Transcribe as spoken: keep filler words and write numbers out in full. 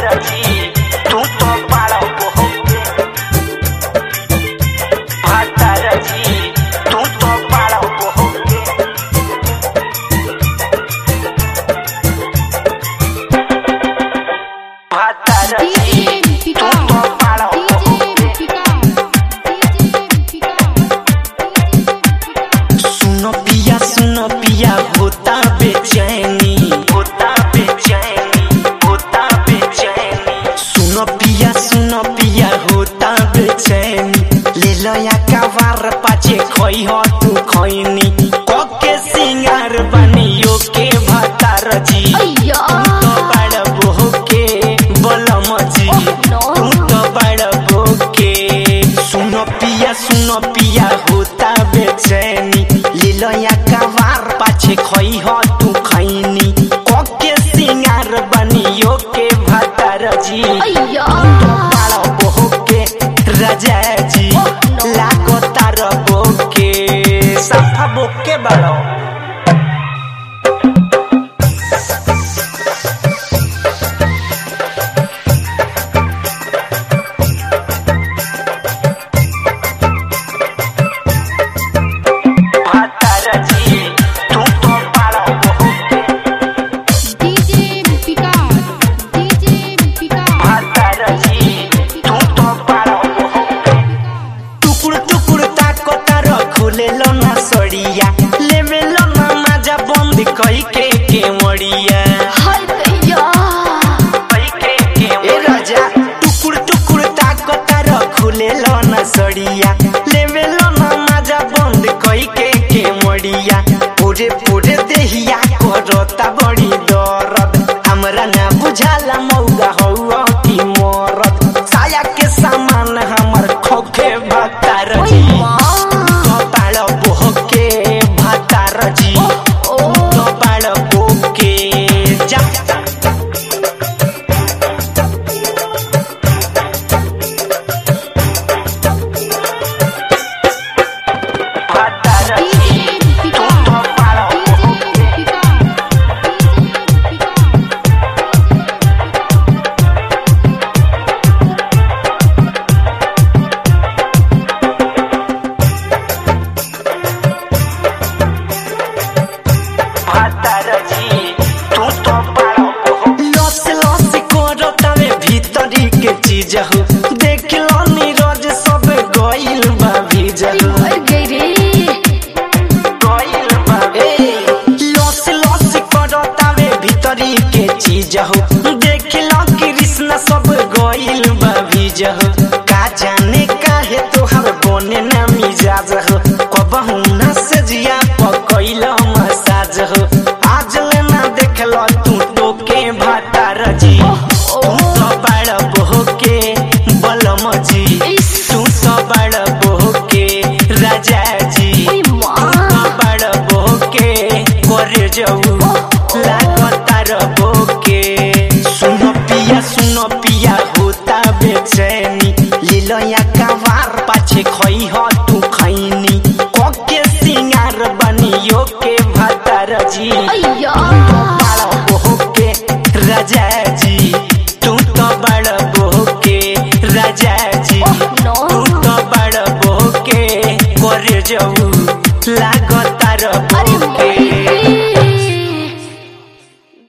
जी तू तो बड़ा होके भातार जी तू तो बड़ा होके भातार जी तू तो बड़ा होके। सुनो पिया सुनो पिया होता बेचैनी होता बेचैनी होता बेचैनी। सुनो पिया सुनो पिया होता बेचैनी ले लो या कवार पाछे खोई हो तू खोईनी कोके सिंगार बनियो के भातार जी तू तो बड़ा बोके बलम जी तू तो बड़ा बोके। सुनो पिया सुनो पिया होता बेचैनी ले लो या कवार पाछे खोई हो तू खैनी कोके सिंगार बनियो के भातार जी तू बड़ा बोके राजा जी लागो तार बोके सफा बोके बड़ो। लेलो ना सड़िया लेवेलो ना मजा बंद कई के के मड़िया हाय भैया कई के के ए राजा टुकुर टुकुर ताकता रखू लेलो ना सड़िया लेवेलो ना मजा बंद कई के के मड़िया पूरे पूरे देहिया करता बड़ी दर्द हमरा ना बुझाला मौगा हौआ की मरद साया के सामान हमर खोखे भक्तार जी चीज हो देख लो नीरज सब गइल बा भीजल गइल बा ए लस लस करतावे भीतरी के चीज हो देख लो कृष्ण सब गइल बा भीजल का जाने काहे तोहर बने ना मिजाज हो कबहू ना सजिया पकइल मसाज हो आज लेना देख लो तू टोके भातार जी तू तो बड़ा बोके बलम जी तू तो बड़ा बोके राजा जी तू तो बड़ा बोके करे जाऊ लागतार बोके। सुनो पिया सुनो पिया होता बेचैनी लीलो या कवार पाछे खोई हो तू खैनी कोके सिंगार बनियो के भातार जी तू तो बड़ा बोके राजा जी तू तो बड़ा बोके राजा जी तू तो बड़ा बोके करे जाऊ लागतार बोके।